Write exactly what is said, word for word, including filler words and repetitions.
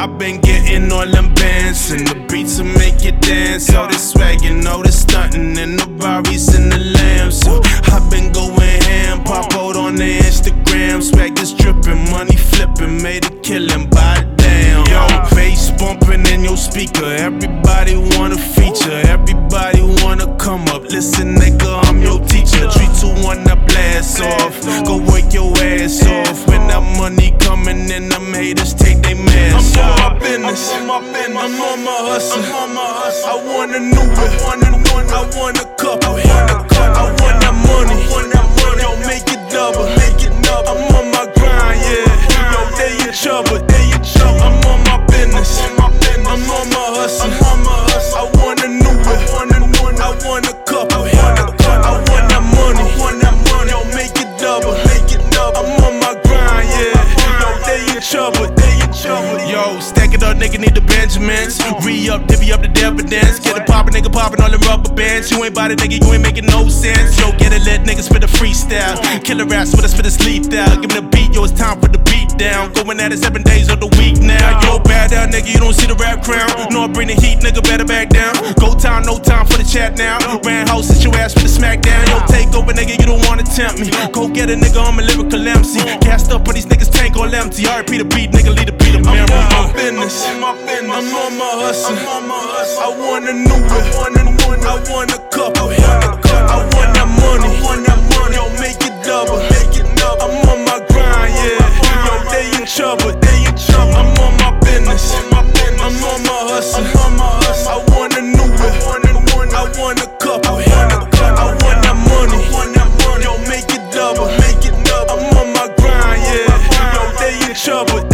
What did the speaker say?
I've been getting all them bands and the beats will make you dance. All this swaggin', all this stuntin', and the Barbies and the lambs. So I've been going ham, pop out on the Instagram. Swag is drippin', money flippin', made a killin' by the damn. Yo, bass bumpin' in your speaker, everybody wanna feature, everybody wanna come up. Listen, nigga, I'm your teacher. three, two, one, I blast off. Go work your ass off. When that money comin' in, them haters take they mask off. I'm on my business, I'm on my business, I'm on my hustle. I'm on my hustle. I want a new whip, I want a one, I want a couple. I want that money, I want that money. Yo, make it double, make it double. I'm on my grind, yeah. Yo, they in trouble, they in trouble. I'm on my business, I'm on my hustle. I'm on my hustle. I want a new whip, I want a one, I want a couple. I want that money, I want that money. Yo, make it double, make it double. I'm on my grind, yeah. Yo, they in trouble, they in trouble. Yo, stack it up, nigga, need the Benjamins. Re-up, divvy up the dividends. Get it poppin', nigga, poppin' all them rubber bands. You ain't bout it, nigga, you ain't making no sense. Yo, get it lit, nigga, spit a freestyle. Killer raps with a spit a sleep out. Give me the beat, yo, it's time for the beat down. Going at it seven days of the week now. Yo, bad down, nigga, you don't see the rap crown. No, I bring the heat, nigga, better back down. Go time, no time for the chat now. Ran house, sit your ass for the smackdown. Yo, take over, nigga, you don't wanna tempt me. Go get a nigga, I'm a lyrical M C. Cast up on these niggas, tank all empty. I repeat the beat, nigga, lead the beat of memory. I'm on my business, I'm on my hustle. I want a new whip, I want a one, I want a couple. I want that money, I want that money. Yo, make it double, make it double. I'm on my grind, yeah. Yo, they in trouble, they in trouble. I'm on my business, I'm on my hustle. I want a new whip, I want a one, I want a couple. I want that money, I want that money. Yo, make it double, make it double. I'm on my grind, yeah. Yo, they in trouble.